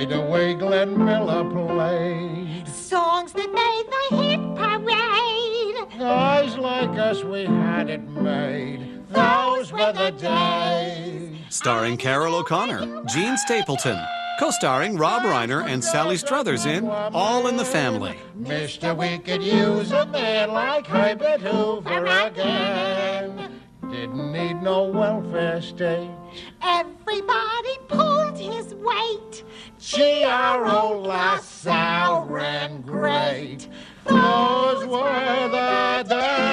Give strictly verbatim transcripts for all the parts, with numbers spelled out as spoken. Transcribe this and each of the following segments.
by the way Glenn Miller played. Songs that made the hit parade. Guys like us, we had it made. Those were the days. Starring Carol O'Connor, Gene Stapleton, co-starring Rob Reiner and Sally Struthers in All in the Family. Mister We could use a man like Herbert Hoover again. Didn't need no welfare state. Everybody pulled his weight. Gee, our old LaSalle ran great. Those were the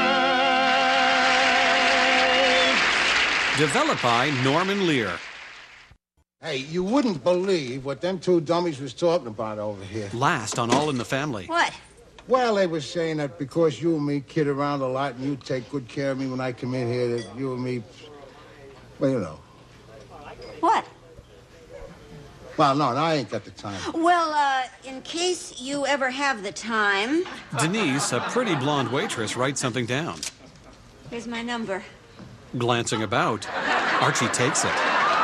days. Developed by Norman Lear. Hey, you wouldn't believe what them two dummies was talking about over here. Last on All in the Family. What? Well, they were saying that because you and me kid around a lot and you take good care of me when I come in here, that you and me, well, you know. What? Well, no, no, I ain't got the time. Well, uh, in case you ever have the time... Denise, a pretty blonde waitress, writes something down. Here's my number. Glancing about, Archie takes it.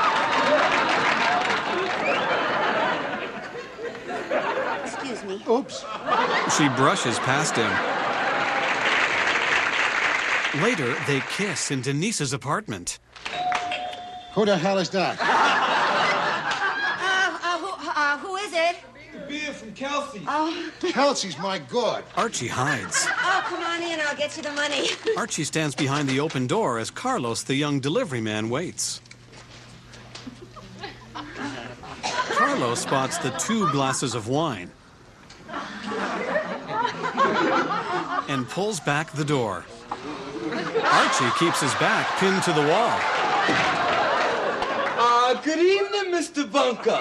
Excuse me. Oops. She brushes past him. Later, they kiss in Denise's apartment. Who the hell is that? Uh, uh, who, uh, who is it? The beer from Kelsey. Oh. Kelsey's my god. Archie hides. Oh, come on in. I'll get you the money. Archie stands behind the open door as Carlos, the young delivery man, waits. Carlos spots the two glasses of wine and pulls back the door. Archie keeps his back pinned to the wall. Uh, good evening, Mister Bunker.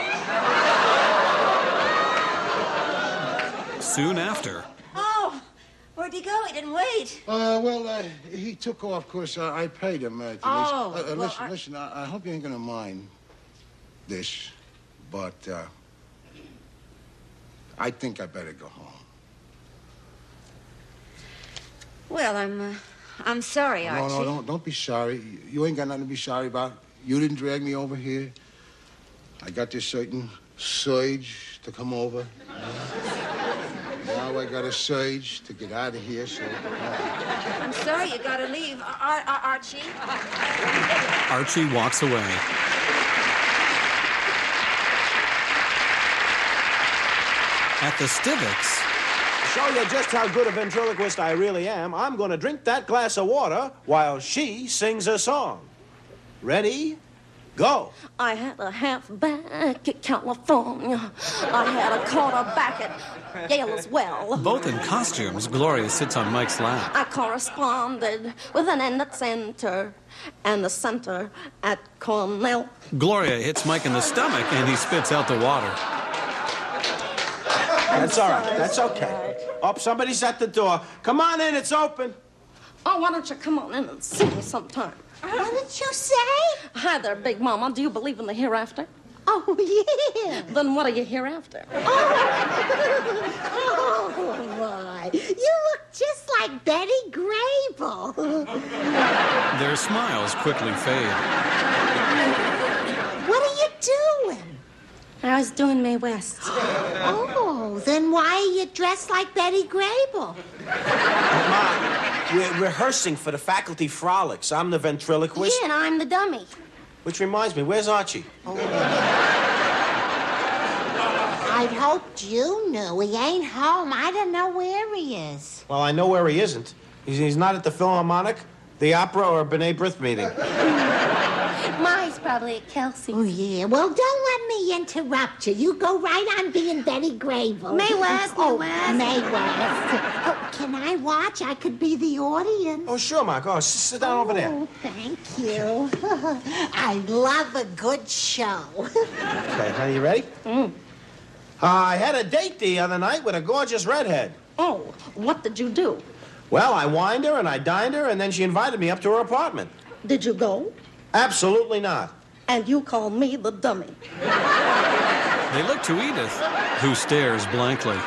Soon after. Oh, where'd he go? He didn't wait. Uh, well, uh, he took off, because uh, I paid him, uh, Denise. Oh, uh, uh, well, listen, I... listen, I, I hope you ain't gonna mind this, but, uh, I think I better go home. Well, I'm, uh, I'm sorry, Archie. No, no, don't, don't be sorry. You ain't got nothing to be sorry about. You didn't drag me over here. I got this certain surge to come over. Now I got a surge to get out of here, so... Uh... I'm sorry you gotta leave, Ar Ar Archie. Archie walks away. At the Stivicks... To show you just how good a ventriloquist I really am, I'm going to drink that glass of water while she sings a song. Ready? Go. I had a halfback at California. I had a quarterback at Yale as well. Both in costumes, Gloria sits on Mike's lap. I corresponded with an end at center and the center at Cornell. Gloria hits Mike in the stomach and he spits out the water. That's all right. That's okay. Oh, somebody's at the door. Come on in. It's open. Oh, why don't you come on in and see me sometime? What did you say? Hi there, Big Mama. Do you believe in the hereafter? Oh, yeah. Then what are you hereafter? Oh, my. You look just like Betty Grable. Their smiles quickly fade. What are you doing? I was doing Mae West. Oh, then why are you dressed like Betty Grable? Mom, we're rehearsing for the faculty frolics. I'm the ventriloquist. Yeah, and I'm the dummy. Which reminds me, where's Archie? Oh. I'd hoped you knew. He ain't home. I don't know where he is. Well, I know where he isn't. He's, he's not at the Philharmonic, the opera, or a B'nai B'rith meeting. Mine's probably at Kelsey's. Oh, yeah. Well, don't let me interrupt you. You go right on being Betty Grable. Mae West, Mae oh, West. Mae West. Oh, can I watch? I could be the audience. Oh, sure, Mark. Oh, s- sit down over there. Oh, thank you. I love a good show. Okay, honey, you ready? Mm. Uh, I had a date the other night with a gorgeous redhead. Oh, what did you do? Well, I wined her and I dined her, and then she invited me up to her apartment. Did you go? Absolutely not. And you called me the dummy. They look to Edith, who stares blankly.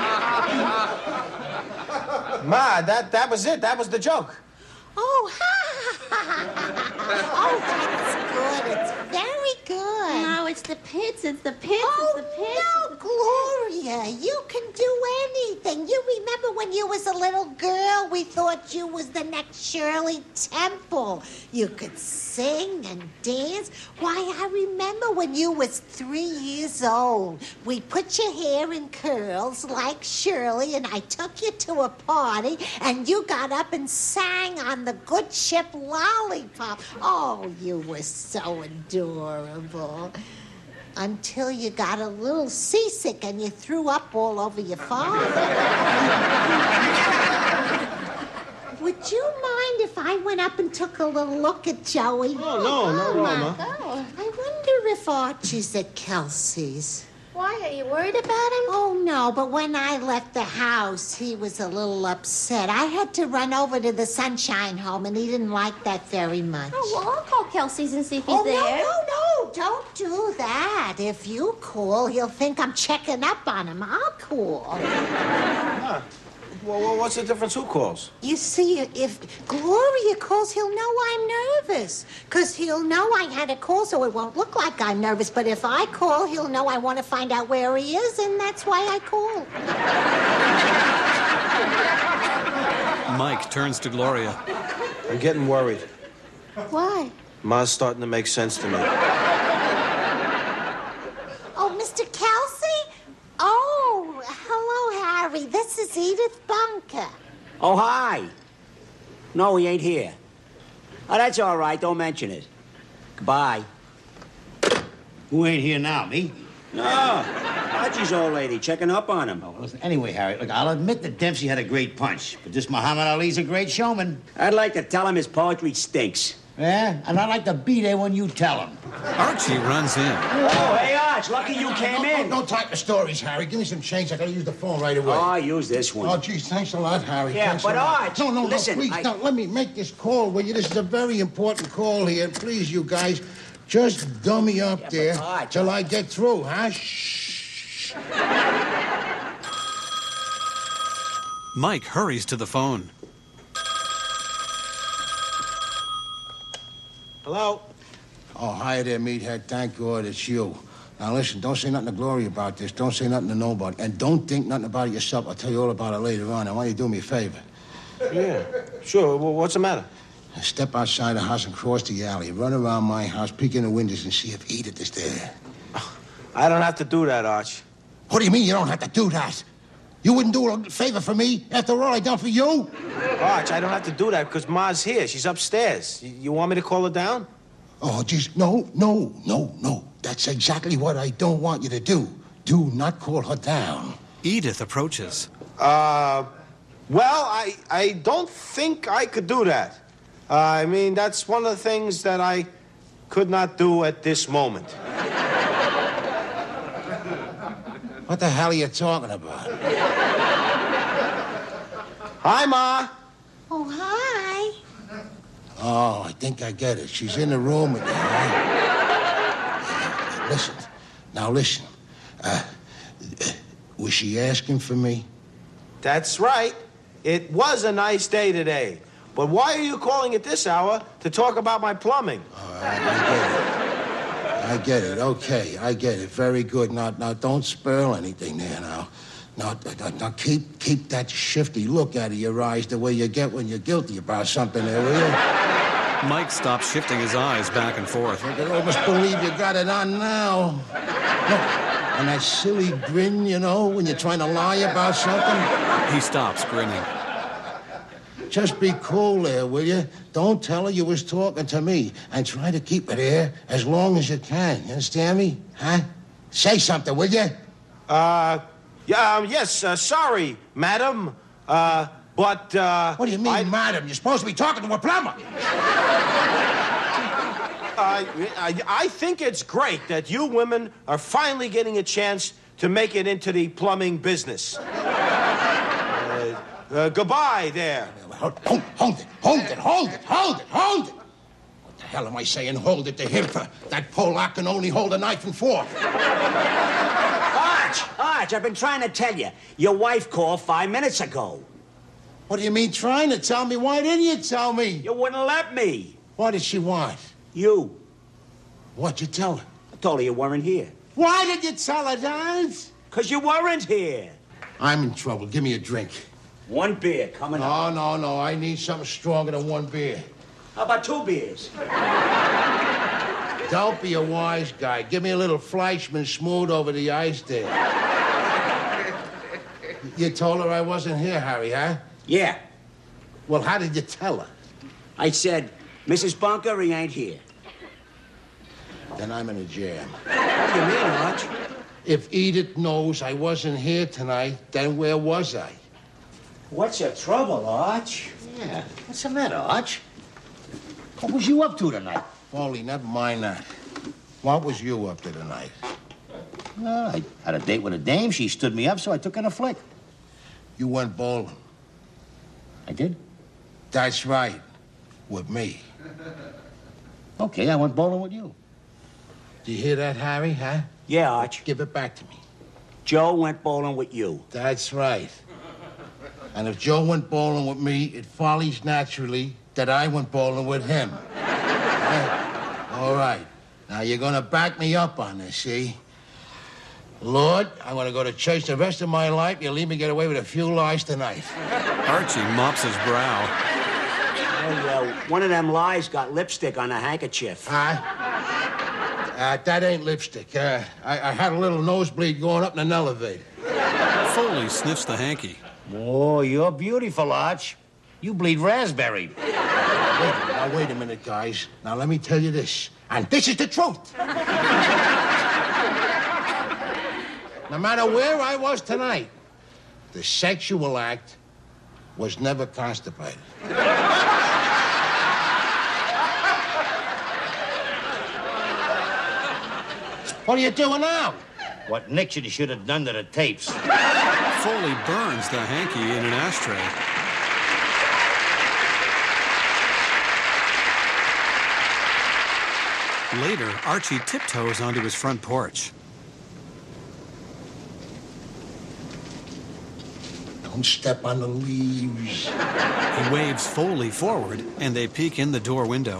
Ma, that, that was it. That was the joke. Oh, ha, ha, ha, ha. Oh, that's good. It's very good. No, it's the pits, it's the pits, Oh, it's the pits. no, Gloria, you can do anything. You remember when you was a little girl, we thought you was the next Shirley Temple. You could sing and dance. Why, I remember when you was three years old. We put your hair in curls like Shirley, and I took you to a party, and you got up and sang on the Good Ship Lollipop. Oh, you were so adorable. Until you got a little seasick and you threw up all over your father. Would you mind if I went up and took a little look at Joey? Oh, no, no, Oh, Roma. I wonder if Archie's at Kelsey's. Why, are you worried about him? Oh, no, but when I left the house, he was a little upset. I had to run over to the Sunshine Home, and he didn't like that very much. Oh, well, I'll call Kelsey's and see if he's Oh, there. no, no, no, don't do that. If you call, he'll think I'm checking up on him. I'll call. Huh. Well, well, what's the difference? Who calls? You see, if Gloria calls, he'll know I'm nervous. Because he'll know I had a call, so it won't look like I'm nervous. But if I call, he'll know I want to find out where he is, and that's why I call. Mike turns to Gloria. I'm getting worried. Why? Ma's starting to make sense to me. Oh, Mister Kelsey? Oh, hello, Harry. This is Edith Bunker. Oh, hi. No, he ain't here. Oh, that's all right. Don't mention it. Goodbye. Who ain't here now, me? No, Archie's old lady checking up on him. Oh, listen, anyway, Harry, look, I'll admit that Dempsey had a great punch, but this Muhammad Ali's a great showman. I'd like to tell him his poetry stinks. Yeah? And I'd like to be there when you tell him. Archie runs in. Oh, hey, Arch, lucky you came no, in. No, no type of stories, Harry. Give me some change. I gotta use the phone right away. Oh, I use this one. Oh, geez, thanks a lot, Harry. Yeah, Thanks but a lot. Arch, No, no, listen, no, please, I- now, let me make this call, will you? This is a very important call here. Please, you guys, just dummy up Yeah, but there Arch, till I get through, huh? Shh. Mike hurries to the phone. Hello? Oh, hi there, meathead. Thank God it's you. Now, listen, don't say nothing to Gloria about this. Don't say nothing to nobody. And don't think nothing about it yourself. I'll tell you all about it later on. I want you to do me a favor. Yeah, sure. Well, what's the matter? Step outside the house and cross the alley. Run around my house, peek in the windows, and see if Edith is there. I don't have to do that, Arch. What do you mean you don't have to do that? You wouldn't do a favor for me after all I done for you? Arch, I don't have to do that because Ma's here. She's upstairs. You, you want me to call her down? Oh, geez, no, no, no, no. That's exactly what I don't want you to do. Do not call her down. Edith approaches. Uh, well, I, I don't think I could do that. Uh, I mean, that's one of the things that I could not do at this moment. What the hell are you talking about? Hi, Ma. Oh, hi. Oh, I think I get it. She's in the room with you, huh? Listen. Now, listen. Uh, was she asking for me? That's right. It was a nice day today. But why are you calling at this hour to talk about my plumbing? All right, I get it. I get it. Okay, I get it. Very good. Now, now, don't spoil anything there now. Now, now, now keep keep that shifty look out of your eyes the way you get when you're guilty about something there, will you? Mike stops shifting his eyes back and forth. I can almost believe you got it on now. Look, and that silly grin, you know, when you're trying to lie about something. He stops grinning. Just be cool there, will you? Don't tell her you was talking to me, and try to keep it there as long as you can. You understand me? Huh? Say something, will you? Uh, yeah, um, yes, uh, sorry, madam. Uh, but, uh... What do you mean, I, madam? You're supposed to be talking to a plumber. I, I, I think it's great that you women are finally getting a chance to make it into the plumbing business. Uh, uh, goodbye there. Hold, hold, hold it, hold it, hold it, hold it, hold it. What the hell am I saying hold it to him for? That Polak can only hold a knife and fork. Arch, Arch, I've been trying to tell you. Your wife called five minutes ago. What do you mean trying to tell me? Why didn't you tell me? You wouldn't let me. What did she want? You. What'd you tell her? I told her you weren't here. Why did you tell her that? Because you weren't here. I'm in trouble. Give me a drink. One beer coming up. No, no, no. I need something stronger than one beer. How about two beers? Don't be a wise guy. Give me a little Fleischmann smooth over the ice there. You told her I wasn't here, Harry, huh? Yeah. Well, how did you tell her? I said, Missus Bunker, he ain't here. Then I'm in a jam. What do you mean, Arch? If Edith knows I wasn't here tonight, then where was I? What's your trouble, Arch? Yeah, what's the matter, Arch? What was you up to tonight? Foley, never mind that. What was you up to tonight? Well, I had a date with a dame. She stood me up, so I took in a flick. You went bowling. I did? That's right. With me. Okay, I went bowling with you. Do you hear that, Harry, huh? Yeah, Arch. Give it back to me. Joe went bowling with you. That's right. And if Joe went bowling with me, it follows naturally that I went bowling with him. Right? All right. Now, you're going to back me up on this, see? Lord, I'm going to go to church the rest of my life. You leave me get away with a few lies tonight. Archie mops his brow. Hey, uh, one of them lies got lipstick on a handkerchief. Huh? Uh, that ain't lipstick. Uh, I, I had a little nosebleed going up in an elevator. Foley sniffs the hanky. Oh, you're beautiful, Arch. You bleed raspberry. Wait, now, wait a minute, guys. Now, let me tell you this. And this is the truth. No matter where I was tonight, the sexual act was never constipated. What are you doing now? What Nixon should have done to the tapes. Foley burns the hanky in an ashtray. Later, Archie tiptoes onto his front porch. Don't step on the leaves. He waves Foley forward, and they peek in the door window.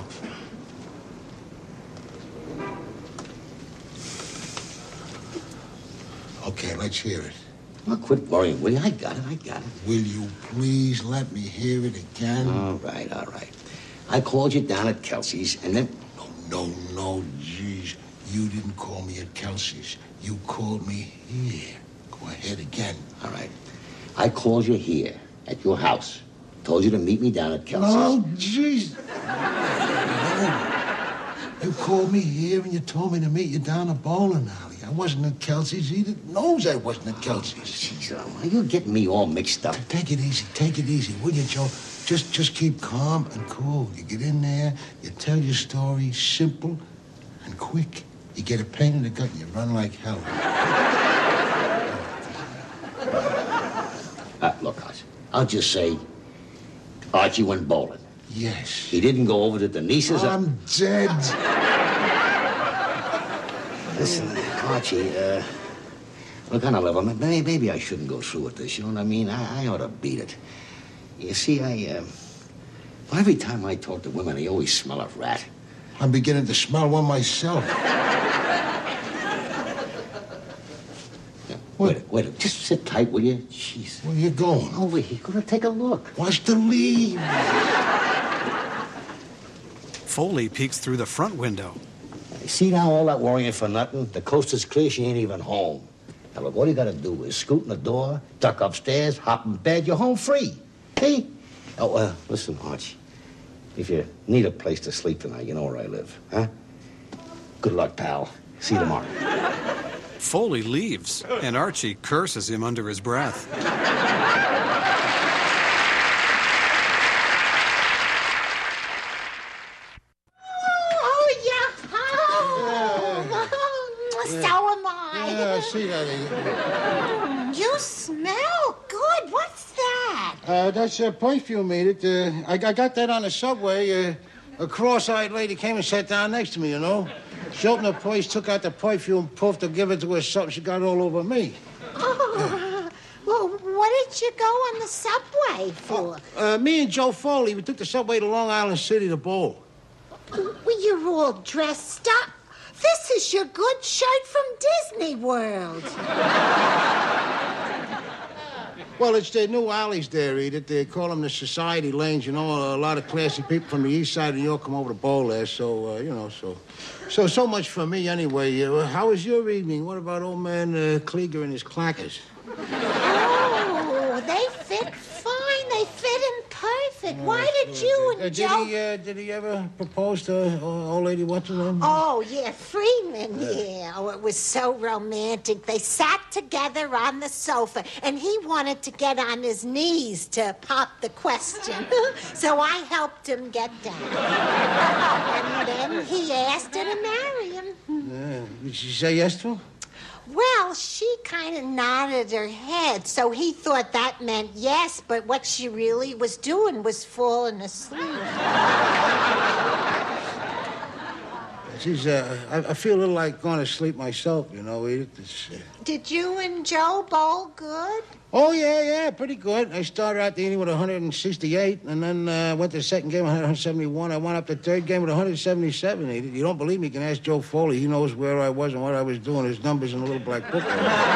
Okay, let's hear it. Well, quit worrying, will you? I got it, I got it. Will you please let me hear it again? All right, all right. I called you down at Kelsey's, and then... No, no, no, jeez. You didn't call me at Kelsey's. You called me here. Go ahead again. All right. I called you here, at your house. Told you to meet me down at Kelsey's. Oh, jeez. No. You called me here and you told me to meet you down at bowling alley. I wasn't at Kelsey's. Edith knows I wasn't at Kelsey's. Jeez, Elmer, you're getting me all mixed up. Take it easy. Take it easy, will you, Joe? Just, just keep calm and cool. You get in there, you tell your story simple and quick. You get a pain in the gut and you run like hell. Uh, look, Archie, I'll just say Archie went bowling. Yes. He didn't go over to Denise's. I'm dead. Listen, Archie, uh, look, on a level, maybe, maybe I shouldn't go through with this, you know what I mean? I, I ought to beat it. You see, I, uh, well, every time I talk to women, I always smell a rat. I'm beginning to smell one myself. Yeah, wait, wait, just sit tight, will you? Jeez. Where you going? Over here, gonna take a look. Watch the leaves. Foley peeks through the front window. You see now all that worrying for nothing? The coast is clear, she ain't even home. Now, look, all you gotta do is scoot in the door, duck upstairs, hop in bed, you're home free. Hey? Oh, uh, listen, Arch. If you need a place to sleep tonight, you know where I live, huh? Good luck, pal. See you tomorrow. Foley leaves, and Archie curses him under his breath. Oh, yeah. Oh, so am I. Yeah, I see that. You smell good. What's that? Uh, that's a perfume, Edith. Uh, I, I got that on the subway. Uh, a cross-eyed lady came and sat down next to me, you know. She opened the purse, took out the perfume, puffed to give it to her something. She got it all over me. Oh, well, what did you go on the subway for? Uh, me and Joe Foley, we took the subway to Long Island City to bowl. Well, you're all dressed up. This is your good shirt from Disney World. Well, it's their new alleys there, Edith. They call them the Society Lanes. You know, a lot of classy people from the east side of New York come over to bowl there. So, uh, you know, so... So, so much for me anyway. Uh, how was your evening? What about old man uh, Klieger and his clackers? Oh, they fit fine. They fit in perfect. Why did you and uh, Joe... Did he, uh, did he ever propose to uh, old lady what's her name? Oh, yeah, Freeman, yeah. Oh, it was so romantic. They sat together on the sofa, and he wanted to get on his knees to pop the question. So I helped him get down. And then he asked her to marry him. Uh, did she say yes to him? Well, she kind of nodded her head, so he thought that meant yes, but what she really was doing was falling asleep. Geez, uh, I, I feel a little like going to sleep myself, you know, Edith. It's, uh... Did you and Joe bowl good? Oh, yeah, yeah, pretty good. I started out the inning with one hundred sixty-eight, and then uh, went to the second game with one hundred seventy-one. I wound up the third game with one hundred seventy-seven, Edith. You don't believe me, you can ask Joe Foley. He knows where I was and what I was doing. His numbers in a little black book.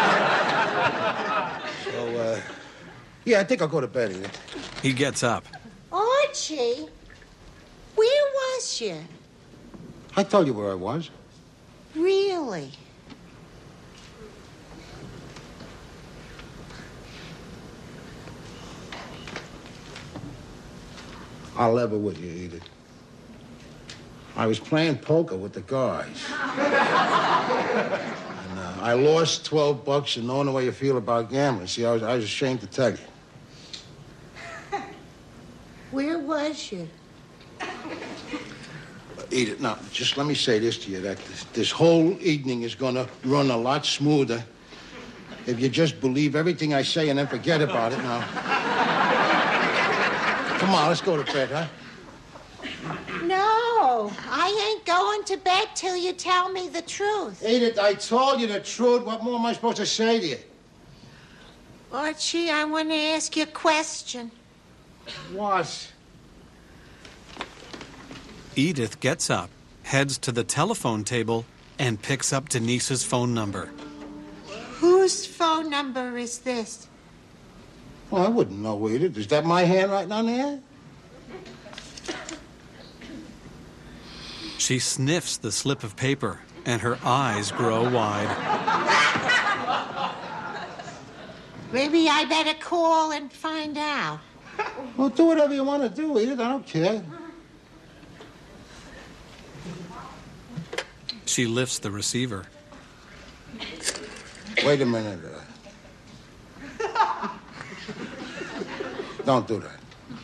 So, uh, yeah, I think I'll go to bed, Edith. He gets up. Archie, where was you? I told you where I was. Really? I'll level with you, Edith. I was playing poker with the guys. And uh, I lost twelve bucks, and knowing the way you feel about gambling, see, I was, I was ashamed to tell you. Where was you? Edith, now, just let me say this to you, that this, this whole evening is going to run a lot smoother if you just believe everything I say and then forget about it now. Come on, let's go to bed, huh? No, I ain't going to bed till you tell me the truth. Edith, I told you the truth. What more am I supposed to say to you? Archie, I want to ask you a question. What? Edith gets up, heads to the telephone table, and picks up Denise's phone number. Whose phone number is this? Well, I wouldn't know, Edith. Is that my handwriting on there? She sniffs the slip of paper, and her eyes grow wide. Maybe I better call and find out. Well, do whatever you want to do, Edith. I don't care. She lifts the receiver. Wait a minute. Uh... Don't do that.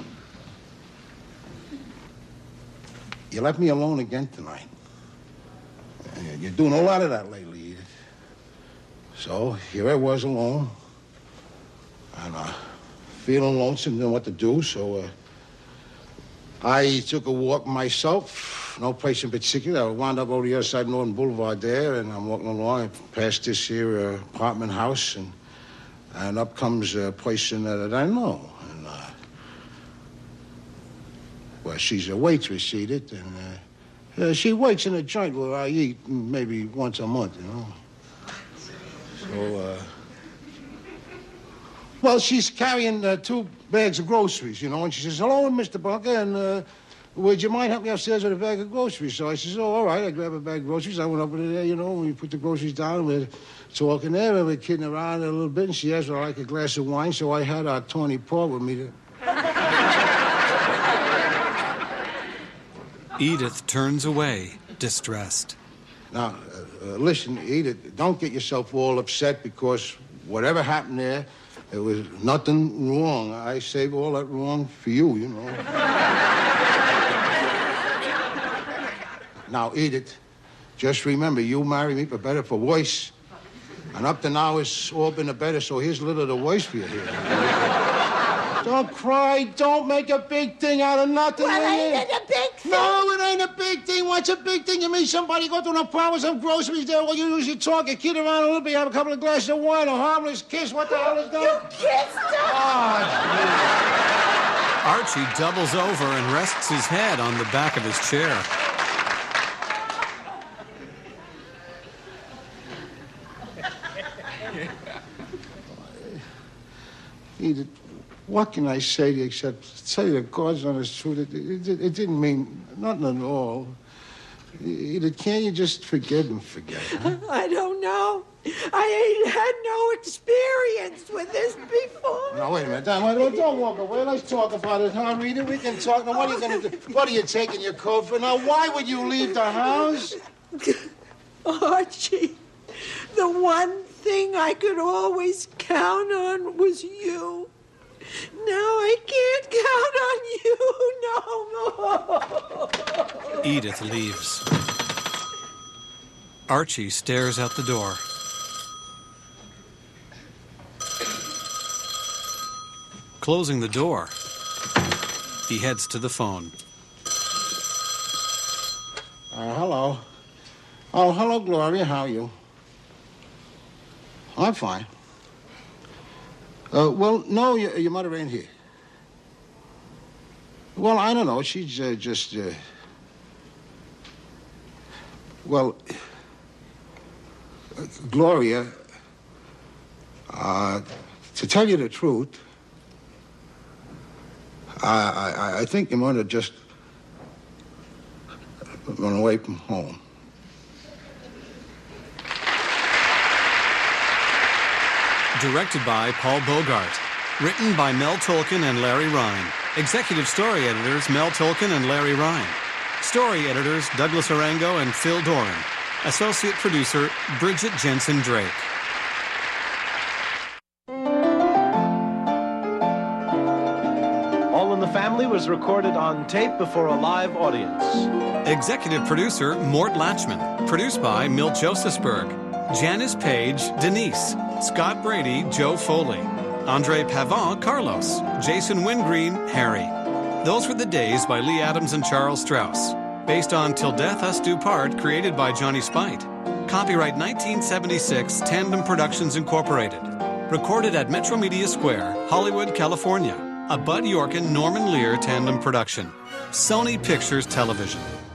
You left me alone again tonight. You're doing a lot of that lately, Edith. So here I was alone. And uh, feeling lonesome, didn't know what to do, so uh, I took a walk myself. No place in particular. I wound up over the other side of Northern Boulevard there, and I'm walking along past this here uh, apartment house, and and up comes a person that I know. And, uh, well, she's a waitress, Edith, and uh, uh, she waits in a joint where I eat maybe once a month, you know. So, uh, well, she's carrying uh, two bags of groceries, you know, and she says, hello, Mister Bunker, and uh, would you mind helping me upstairs with a bag of groceries? So I says, oh, all right, I grab a bag of groceries. I went over there, you know, we put the groceries down, we're talking there, and we're kidding around a little bit, and she asked, would I like a glass of wine? So I had our Tawny Port with me to... Edith turns away, distressed. Now, uh, uh, listen, Edith, don't get yourself all upset because whatever happened there, there was nothing wrong. I save all that wrong for you, you know. Now, Edith, just remember, you marry me for better, for worse. And up to now, it's all been a better, so here's a little of the worse for you here. Don't cry. Don't make a big thing out of nothing. Well, ain't it a big thing? No, it ain't a big thing. What's a big thing? You meet somebody, go through an apartment, some groceries there, well, you usually talk, you kid around a little bit, you have a couple of glasses of wine, a harmless kiss. What the hell is that? You kissed her? Oh, Archie doubles over and rests his head on the back of his chair. Edith, what can I say to you except tell you the God's honest truth? It, it, it didn't mean nothing at all. Edith, can't you just forgive and forget? Huh? I don't know. I ain't had no experience with this before. No, wait a minute. Don't, don't walk away. Let's talk about it, huh, Rita? We can talk. Now, what are you going to do? What are you taking your coat for? Now, why would you leave the house? Archie, the one thing I could always count on was you. Now I can't count on you no more. Edith leaves. Archie stares out the door. Closing the door, he heads to the phone. Uh, hello. Oh, hello, Gloria. How are you? I'm fine. Uh, well, no, your, your mother ain't here. Well, I don't know. She's uh, just, uh... Well, uh, Gloria, uh, to tell you the truth, I, I, I think your mother just run away from home. Directed by Paul Bogart. Written by Mel Tolkien and Larry Ryan. Executive story editors Mel Tolkien and Larry Ryan. Story editors Douglas Arango and Phil Doran. Associate producer Bridget Jensen Drake. All in the Family was recorded on tape before a live audience. Executive producer Mort Lachman. Produced by Milt Josephsberg. Janice Page, Denise. Scott Brady, Joe Foley. Andre Pavon, Carlos. Jason Wingreen, Harry. Those Were the Days by Lee Adams and Charles Strauss. Based on Till Death Us Do Part, created by Johnny Spite. Copyright nineteen seventy-six, Tandem Productions Incorporated. Recorded at Metro Media Square, Hollywood, California. A Bud Yorkin, Norman Lear tandem production. Sony Pictures Television.